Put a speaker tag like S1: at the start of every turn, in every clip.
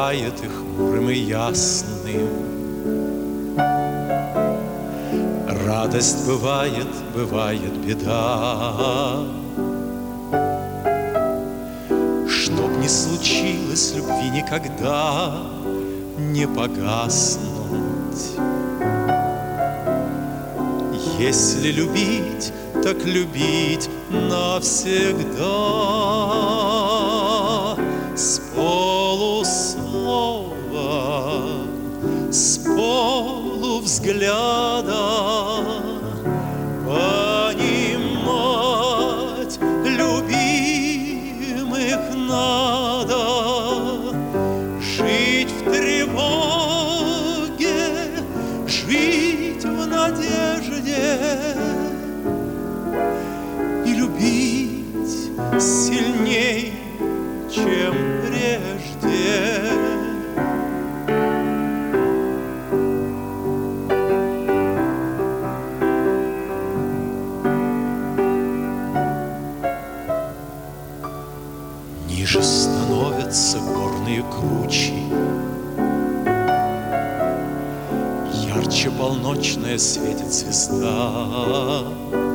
S1: бывает и хмурым, и ясным. Радость бывает, бывает беда. Чтоб не случилось, любви никогда не погаснуть. Если любить, так любить навсегда. С полуслова, с полувзгляда понимать любимых надо. Жить в тревоге, жить в надежде и любить сильней, чем прежде. Ниже становятся горные кручи, ярче полночная светит звезда.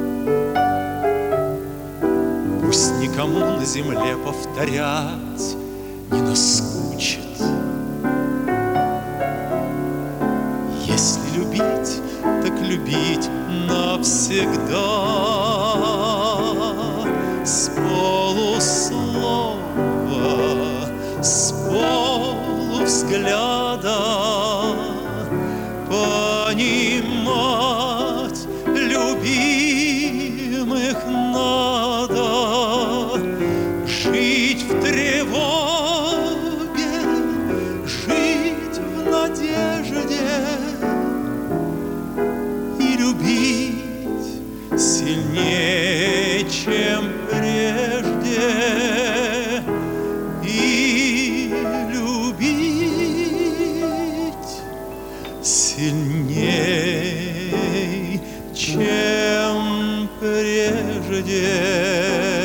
S1: Пусть никому на земле повторять не наскучит. Если любить, так любить навсегда. С полуслова, с полувзгляда понимать любимых надо. Жить в тревоге, жить в надежде и любить сильнее, чем прежде. И любить сильней, чем прежде.